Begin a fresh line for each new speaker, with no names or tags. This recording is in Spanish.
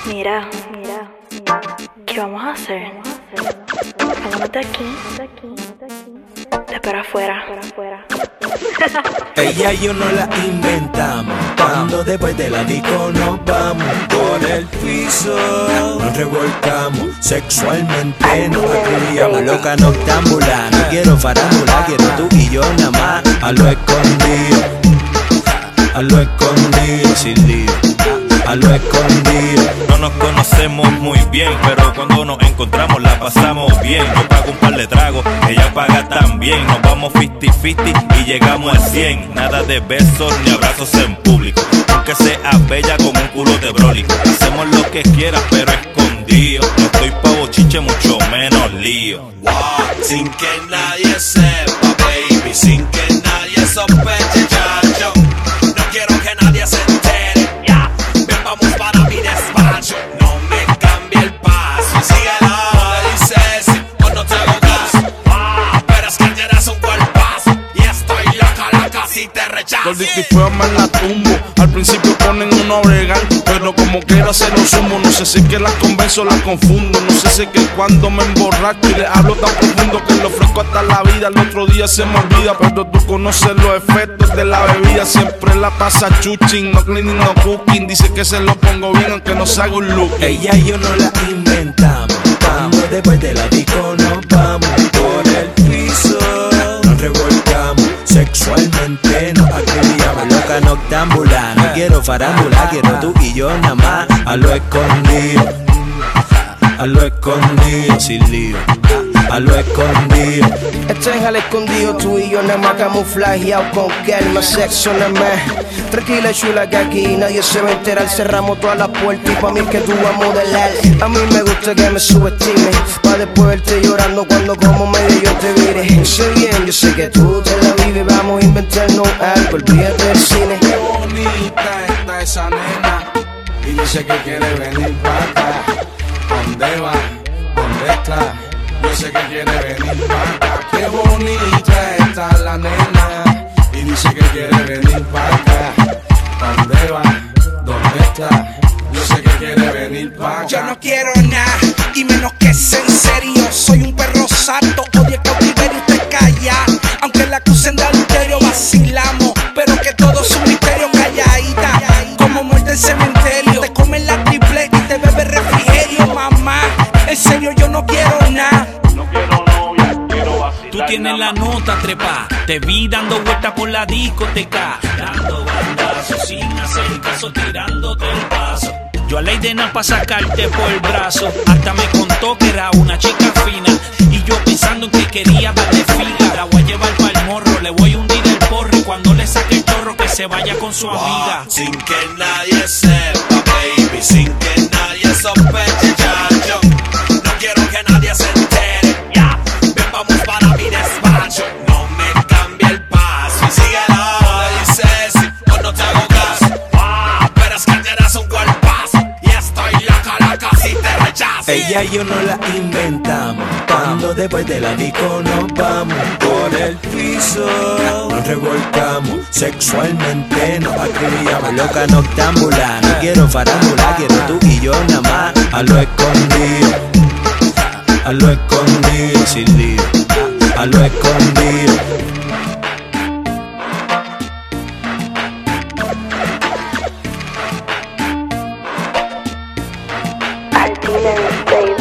Mira, ¿qué vamos a hacer? Vámonos de aquí, de espera afuera.
Ella y yo no la inventamos. Cuando después de la disco nos vamos por el piso, nos revolcamos sexualmente, nos acribillamos. Loca noctámbula, no quiero farándula, quiero tú y yo nada más. A lo escondido, sin lío. A lo escondido.
No nos conocemos muy bien, pero cuando nos encontramos la pasamos bien. Yo pago un par de tragos, ella paga también. Nos vamos 50-50 y llegamos a 100. Nada de besos ni abrazos en público, aunque sea bella con un culo de brólico. Hacemos lo que quieras pero escondido. No estoy pa' bochiche, mucho menos lío.
Wow, sin que nadie sepa, baby, sin que nadie sospeche, chacho. No quiero que nadie se entere, yeah. Ven, vamos para mi despacho. No me cambie el paso y síguelo. No le dices sí o no te hago caso. Pero es que tienes un cuerpazo y estoy loca si te rechazo.
Gordito y feo me la tumbo. Al principio ponen uno a bregar, pero como quiera se lo sumo. No sé si es que las convenzo o las confundo. No sé si es que cuando me emborracho y le hablo tan profundo que lo ofrezco hasta la vida. El otro día se me olvida, pero tú conoces los efectos de la bebida. Siempre la pasa chuching, no cleaning, no cooking. Dice que se lo pongo bien aunque no se haga un look.
Ella y yo no la inventamos. Cuando después de la disco nos vamos por el piso, nos revolcamos sexualmente, nos acribillamos. Loca noctámbula, no quiero farándula, quiero tú y yo nada más. A lo escondido, sin lío. A lo escondido.
Esto es al escondido, tú y yo nada más camuflajeado con calma, sexo nada más. Tranquila chula que aquí nadie se va a enterar. Cerramos todas las puertas y pa' mí que tú vas a modelar. A mí me gusta que me subestimes, pa' después verte llorando cuando como medio yo te vire. Sé bien, yo sé que tú te la vives, vamos a inventarnos algo, olvídate del cine.
Qué bonita está esa nena y dice que quiere venir para acá. ¿Dónde va? ¿Dónde está? Yo sé que quiere venir para acá. Qué bonita está la nena y dice que quiere venir para acá. ¿Dónde va? ¿Dónde está? Yo sé que quiere venir para acá.
Yo no quiero nada y menos que sea en serio. Soy un perro sato, odio el cautiverio y usted calla. Aunque la acusen de adulterio vacilamos, pero que todo es un misterio. Calladita como muerte en cementerio. Te comen la triple y te bebe refrigerio. Mamá, en serio yo no quiero nada.
Tú tienes la nota trepa, te vi dando vueltas por la discoteca, dando bandazos sin hacer caso, tirándote el paso. Yo a ley de nada pa' sacarte por el brazo, hasta me contó que era una chica fina, y yo pensando en que quería darle fila. La voy a llevar pa'l morro, le voy a hundir el porro, y cuando le saque el chorro que se vaya con su amiga.
Sin que nadie sepa, baby, sin que nadie sospeche, chacho. No quiero que nadie se entere, yeah. Ven, vamos para mi despacho. No me cambie el paso y síguelo. No le dices sí o no te hago caso. Pero es que tienes un cuerpazo y estoy loca si te rechazo.
Ella y yo no la inventamos. Cuando después de la disco nos vamos por el piso, nos revolcamos sexualmente, nos acribillamos. Loca noctámbula, no quiero farándula, quiero tú y yo nada más. A lo escondido, sin lío. A lo escondido.
Artillery, baby.